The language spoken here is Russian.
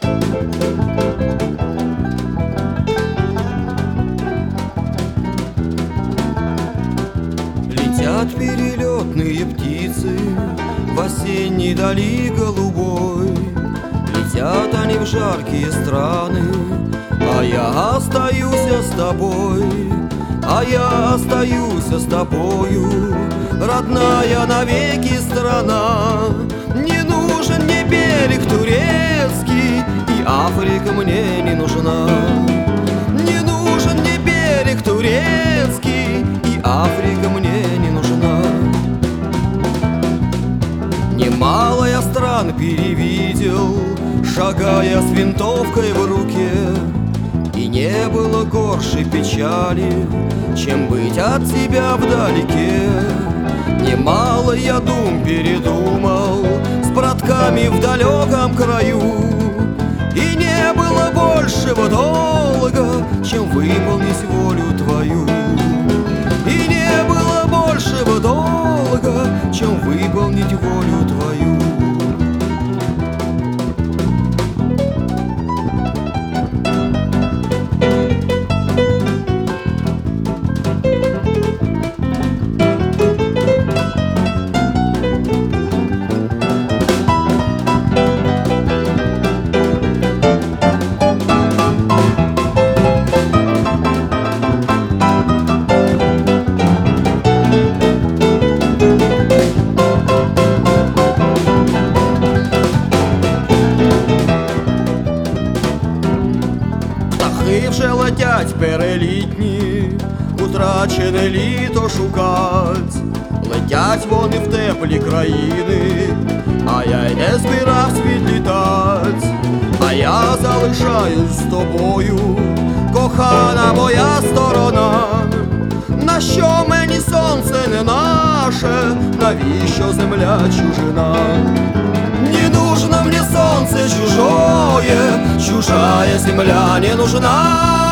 Летят перелетные птицы в осенней дали голубой. Летят они в жаркие страны, а я остаюсь с тобой. А я остаюсь с тобою, родная навеки страна. Не нужен мне берег турецкий, и Африка мне не нужна. Не нужен мне берег турецкий, и Африка мне не нужна. Немало я стран перевидел, шагая с винтовкой в руке, и не было горшей печали, чем быть от тебя вдалеке. Немало я дум передумал с братками в далеком краю, и не было большего долга, чем выполнить волю твою. И не было большего долга, чем выполнить волю твою. Вже летять перелітні, утрачене літо шукать. Летять вони в теплі країни, а я й не збиравсь відлітать. А я залишаюсь з тобою, кохана моя сторона. Нащо мені сонце не наше, навіщо земля чужина? Не нужно мне солнце чужое, чужая земля не нужна.